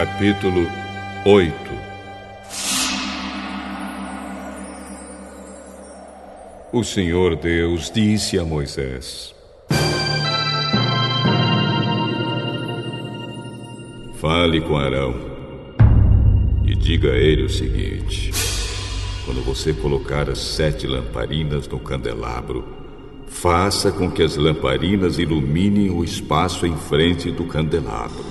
Capítulo 8. O Senhor Deus disse a Moisés: Fale com Arão e diga a ele o seguinte: quando você colocar as 7 lamparinas no candelabro, faça com que as lamparinas iluminem o espaço em frente do candelabro.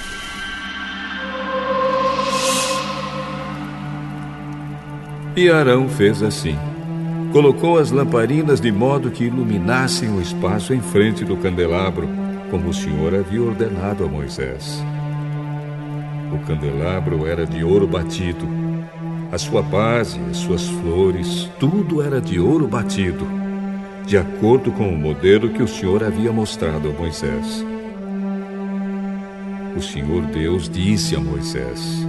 E Arão fez assim. Colocou as lamparinas de modo que iluminassem o espaço em frente do candelabro, como o Senhor havia ordenado a Moisés. O candelabro era de ouro batido. A sua base, as suas flores, tudo era de ouro batido, de acordo com o modelo que o Senhor havia mostrado a Moisés. O Senhor Deus disse a Moisés: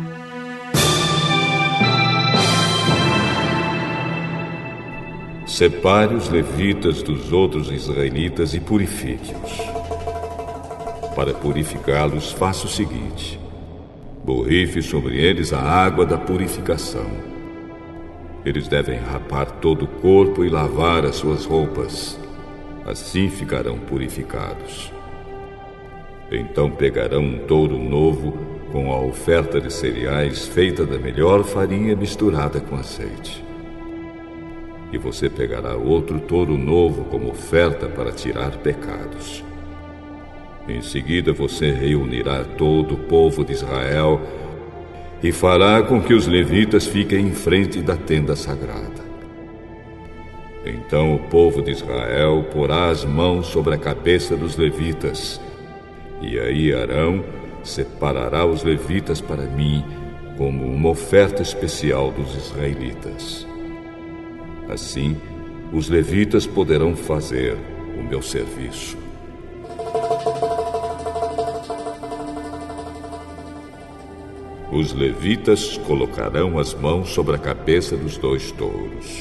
Separe os levitas dos outros israelitas e purifique-os. Para purificá-los, faça o seguinte: borrife sobre eles a água da purificação. Eles devem rapar todo o corpo e lavar as suas roupas. Assim ficarão purificados. Então pegarão um touro novo com a oferta de cereais feita da melhor farinha misturada com azeite. E você pegará outro touro novo como oferta para tirar pecados. Em seguida você reunirá todo o povo de Israel e fará com que os levitas fiquem em frente da tenda sagrada. Então o povo de Israel porá as mãos sobre a cabeça dos levitas, e aí Arão separará os levitas para mim como uma oferta especial dos israelitas. Assim, os levitas poderão fazer o meu serviço. Os levitas colocarão as mãos sobre a cabeça dos 2 touros.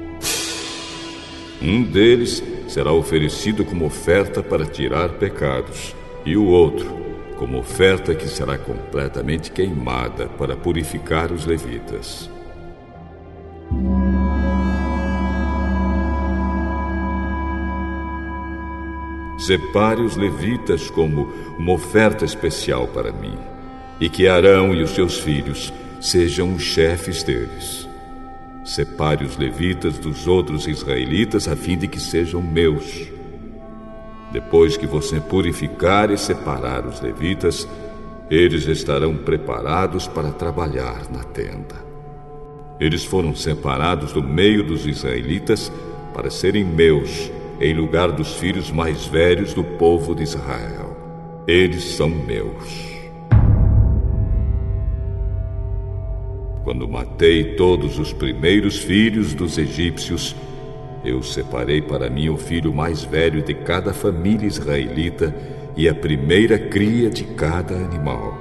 Um deles será oferecido como oferta para tirar pecados, e o outro como oferta que será completamente queimada para purificar os levitas. Separe os levitas como uma oferta especial para mim, e que Arão e os seus filhos sejam os chefes deles. Separe os levitas dos outros israelitas a fim de que sejam meus. Depois que você purificar e separar os levitas, eles estarão preparados para trabalhar na tenda. Eles foram separados do meio dos israelitas para serem meus, em lugar dos filhos mais velhos do povo de Israel. Eles são meus. Quando matei todos os primeiros filhos dos egípcios, eu separei para mim o filho mais velho de cada família israelita e a primeira cria de cada animal.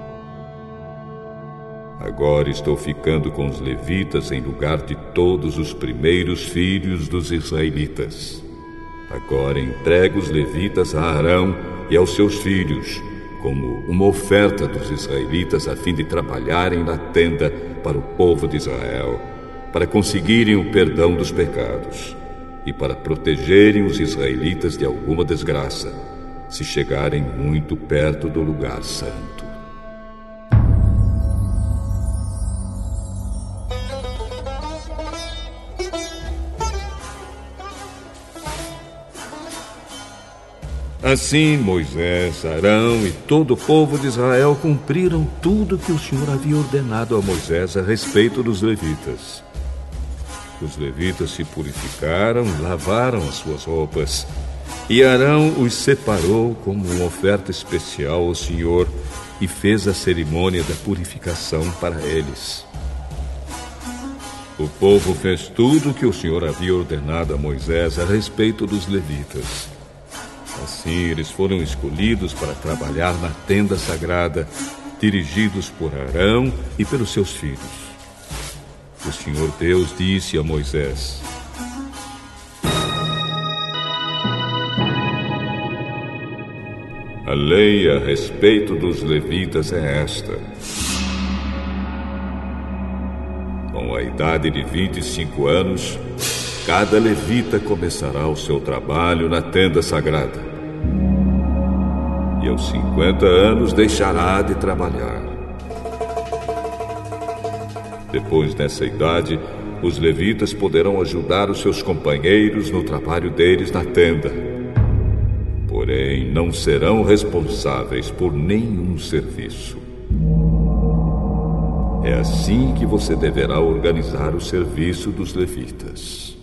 Agora estou ficando com os levitas em lugar de todos os primeiros filhos dos israelitas. Agora entrego os levitas a Arão e aos seus filhos, como uma oferta dos israelitas a fim de trabalharem na tenda para o povo de Israel, para conseguirem o perdão dos pecados e para protegerem os israelitas de alguma desgraça, se chegarem muito perto do lugar santo. Assim Moisés, Arão e todo o povo de Israel cumpriram tudo que o Senhor havia ordenado a Moisés a respeito dos levitas. Os levitas se purificaram, lavaram as suas roupas, e Arão os separou como uma oferta especial ao Senhor e fez a cerimônia da purificação para eles. O povo fez tudo o que o Senhor havia ordenado a Moisés a respeito dos levitas. Assim, eles foram escolhidos para trabalhar na tenda sagrada, dirigidos por Arão e pelos seus filhos. O Senhor Deus disse a Moisés: A lei a respeito dos levitas é esta: com a idade de 25 anos, cada levita começará o seu trabalho na tenda sagrada. E aos 50 anos deixará de trabalhar. Depois dessa idade, os levitas poderão ajudar os seus companheiros no trabalho deles na tenda. Porém, não serão responsáveis por nenhum serviço. É assim que você deverá organizar o serviço dos levitas.